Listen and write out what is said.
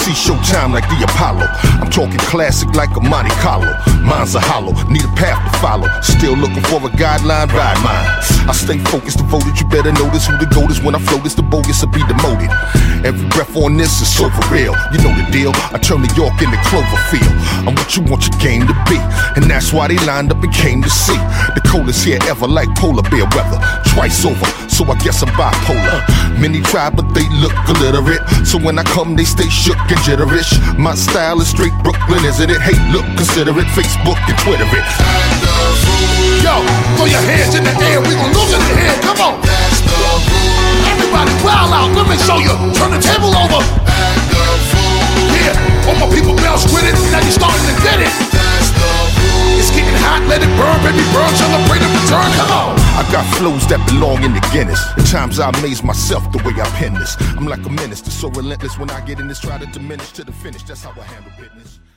see showtime like the Apollo. I'm talking classic like a Monte Carlo. Mine's a hollow, need a path to follow. Still looking for a guideline, ride mine. I stay focused, devoted, you better notice who the goat is. When I flow this, the bogus will be demoted. Every breath on this is so for real. You know the deal, I turn New York into Cloverfield. I'm what you want your game to be, and that's why they lined up and came to see. The coldest here ever, like polar bear weather. Twice over, so I guess I'm bipolar. Many try, but they look illiterate. So when I come, they stay shook and jitterish. My style is straight Brooklyn, isn't it? Hey, look, consider it, Facebook and Twitter it. Yo, throw your hands in the air, we gon' lose in the air, come on. Everybody growl out, let me show you, turn the table over. Yeah, all my people bounce with it, now you starting to get it. It's getting hot, let it burn, baby, burn, celebrate the return, come on. I got flows that belong in the Guinness. At times I amaze myself the way I pen this. I'm like a minister, so relentless when I get in this, try to diminish to the finish, that's how I handle business.